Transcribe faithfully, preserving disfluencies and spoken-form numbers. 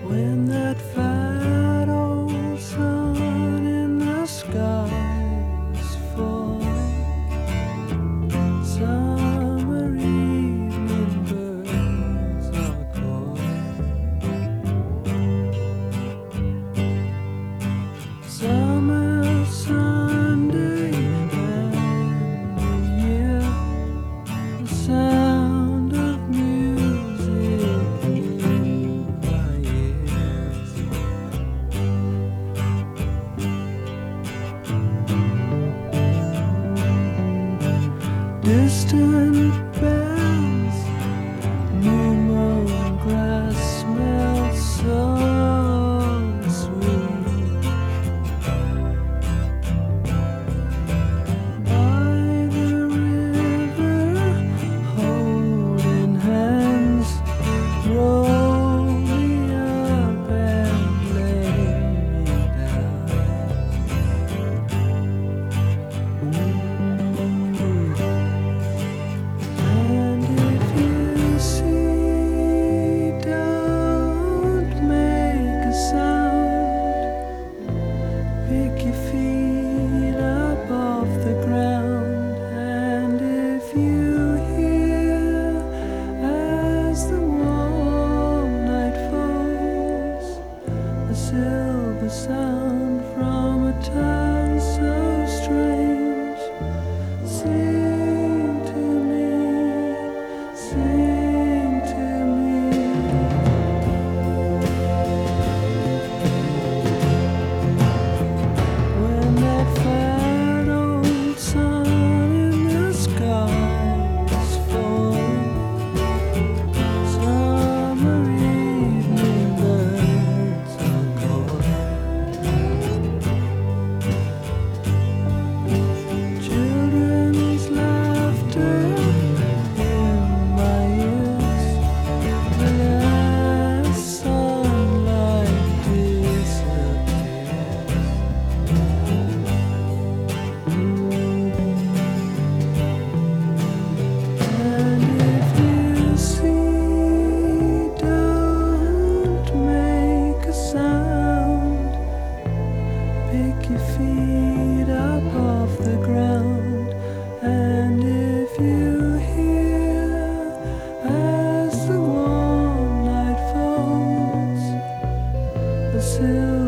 When that fat old sun in the sky is full, summer evening birds are calling. Summer Sunday and the year, the sound of music in my ears. Distant bells, new mown grass smells so sweet. By the river, holding hands, roll me up and lay me down. And if you see, don't make a sound. Pick your feet up off the ground. And if you hear, as the warm night falls, a silver sound from a town so strange, sing to me, sing to me. When that fat old sun in the sky is full, summer evening birds are calling. Children's laughter in my ears, the last sunlight disappears. And if you see, don't make a sound. Pick your feet up off the ground. And if you hear, as the warm night falls, a silver